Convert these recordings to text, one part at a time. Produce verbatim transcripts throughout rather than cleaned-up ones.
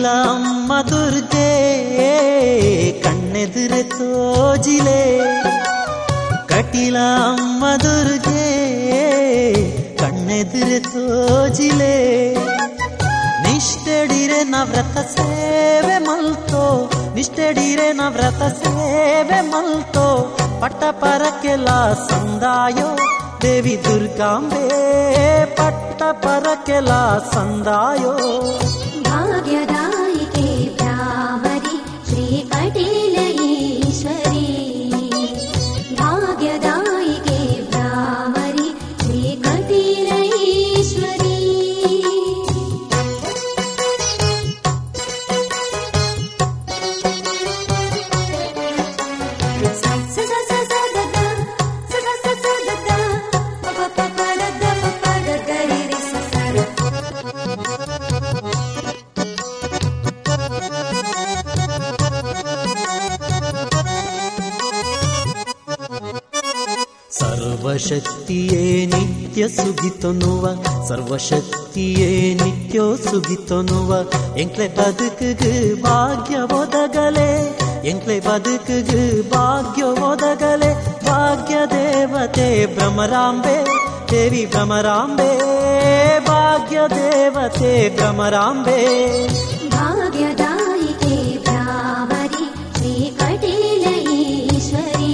ಕಟೀಲ ಅಮ್ಮ ದುರ್ಗೆ ಕಣ್ಣೆದುರೆ ತೋಜಿಲೆ, ಕಟೀಲ ಅಮ್ಮ ದುರ್ಗೆ ಕಣ್ಣೆದುರೆ ತೋಜಿಲೆ. ನಿಷ್ಠೆಡಿರೆ ನವ್ರತ ಸೇವೆ ಮಲ್ತೋ, ನಿಷ್ಠೆಡಿರೆ ನವ್ರತ ಸೇವೆ ಮಲ್ತೋ, ಪಟ್ಟ ಪರಕ್ಕೆಲ್ಲ ಸಂದಾಯೋ ದೇವಿ ದುರ್ಗಾಂಬೆ, ಪಟ್ಟ ಪರಕ್ಕೆಲ್ಲ ಸಂದಾಯೋ. ಭಾಗ್ಯದಾಯಿಕೆ ಭ್ರಾಮರಿ ಶ್ರೀ ಕಟೀಲ ಈಶ್ವರಿ, ಭಾಗ್ಯದಾಯಿಕೆ ಭ್ರಾಮರಿ ಶ್ರೀ ಕಟೀಲ ಈಶ್ವರಿ. ಸರ್ವಶಕ್ತಿಯೇ ನಿತ್ಯ ಸುಗಿತೊನುವ, ಸರ್ವಶಕ್ತಿಯೇ ನಿತ್ಯ ಸುಗಿತೊನುವ, ಎಂಕ್ಲೆ ಬದುಕುಗು ಭಾಗ್ಯ ಒದಗಲೆ, ಎಂಕ್ಲೆ ಬದುಕುಗು ಭಾಗ್ಯ ಒದಗಲೆ. ಭಾಗ್ಯ ದೇವತೆ ಭ್ರಮರಾಂಬೆ ದೇವಿ ಭ್ರಮರಾಂಬೆ, ಭಾಗ್ಯ ದೇವತೆ ಭ್ರಮರಾಂಬೆ. ಭಾಗ್ಯದಾಯಿಕೆ ಭ್ರಾಮರಿ ಶ್ರೀ ಕಟೀಲ ಈಶ್ವರಿ,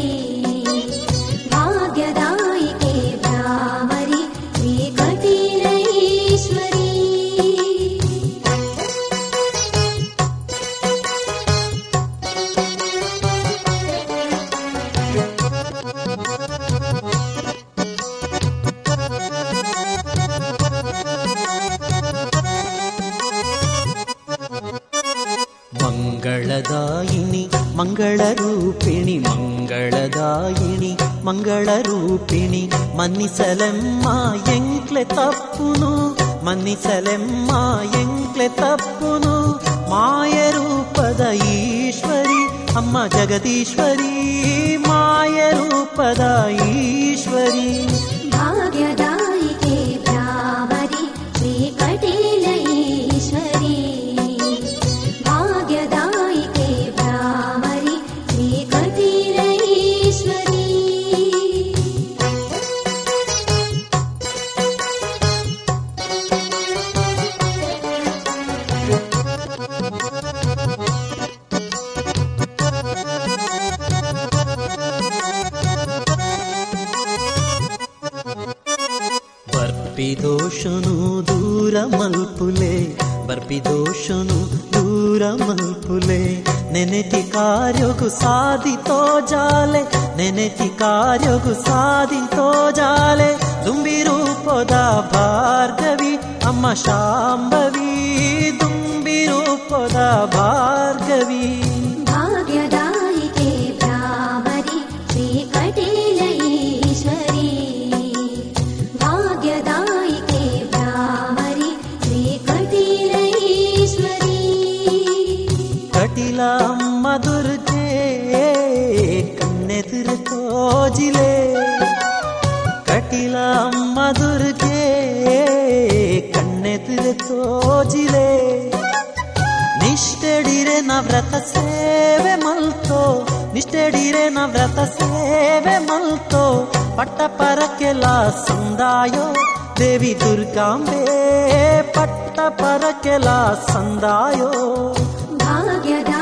ಭಾಗ್ಯದಾಯಿಕೆ ಭ್ರಾಮರಿ ಶ್ರೀ ಕಟೀಲ ಈಶ್ವರಿ. ಮಂಗಳದಾಯಿನಿ ಮಂಗಳರೂಪಿಣಿ, ಮಂಗಳದಾಯಿನಿ ಮಂಗಳರೂಪಿಣಿ, ಮನ್ನಿಸಲೆಮ್ಮ ಎಂಕ್ಲೆ ತಪ್ಪುನು, ಮನ್ನಿಸಲೆಮ್ಮ ಎಂಕ್ಲೆ ತಪ್ಪುನು. ಮಾಯ ರೂಪದ ಈಶ್ವರಿ ಅಮ್ಮ ಜಗದೀಶ್ವರಿ, ಮಾಯ ರೂಪದ ಈಶ್ವರಿ. ಭಾಗ್ಯದಾಯಿಕೆ ಭ್ರಾಮರಿ ಶ್ರೀ ಕಟೀಲ ಈಶ್ವರಿ, ಭಾಗ್ಯದಾಯಿಕೆ ಭ್ರಾಮರಿ ಶ್ರೀ ಕಟೀಲ ಈಶ್ವರಿ. ಬರ್ಪಿದೋಷನು ದೂರ ಮಲ್ಪುಲೆ, ಬರ್ಪಿದೋಷನು ದೂರ ಮಲ್ಪುಲೆ, ನೆನೆತಿ ಕಾರ್ಯಗು ಸಾಧಿತೋ ಜಾಲೆ, ನೆನೆತಿ ಕಾರ್ಯಗು ಸಾಧಿತೋ ಜಾಲೆ. ದುಂಬಿ ರೂಪದ ಭಾರ್ಗವಿ ಅಮ್ಮ ಶಾಂಭವಿ, ದುಂಬಿ ರೂಪದ ಭಾರ್ಗವಿ. ಭಾಗ್ಯದಾಯಿಕೆ ಭ್ರಾಮರಿ ಶ್ರೀ ಕಟೀಲ ಈಶ್ವರಿ, ಭಾಗ್ಯದಾಯಿಕೆ ಭ್ರಾಮರಿ ಶ್ರೀ ಕಟೀಲ ಈಶ್ವರಿ. ಕಟೀಲ ಅಮ್ಮ ದುರ್ಗೆ ಕಣ್ಣೆದುರು ತೋಜಿಲೆ, ಕಟೀಲ ಅಮ್ಮ ದುರ್ಗೆ ಕಣ್ಣೆದುರು ತೋಜಿಲೆ. ನಿಷ್ಠೆಡಿರೆ ನವ್ರತ ಸೇವೆ ಮಲ್ತೋ, ನಿಷ್ಠೆಡಿರೆ ನವ್ರತ ಸೇವೆ ಮಲ್ತೋ, ಪಟ್ಟ ಪರಕ್ಕೆಲ್ಲ ಸಂದಾಯೋ ದೇವಿ ದುರ್ಗಾಂಬೆ, ಪಟ್ಟ ಪರಕ್ಕೆಲ್ಲ ಸಂದಾಯೋ. ಭಾಗ್ಯದ